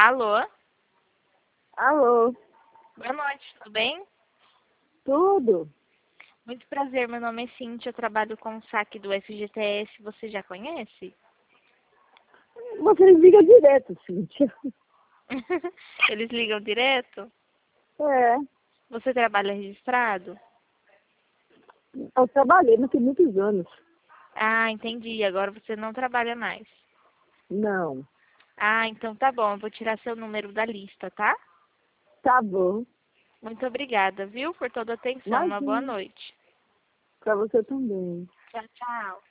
Alô? Alô, Boa noite, tudo bem? tudo? Muito prazer, meu nome é Cíntia, eu trabalho com o saque do FGTS, você já conhece? Você liga direto, Cíntia. Eles ligam direto? É, Você trabalha registrado? eu trabalhei, mas tem muitos anos. Ah, entendi, agora você não trabalha mais. Não, Ah, então tá bom, eu vou tirar seu número da lista, tá? tá bom. Muito obrigada, viu, por toda a atenção. Uma boa Imagina, noite. pra você também. Tchau, tchau.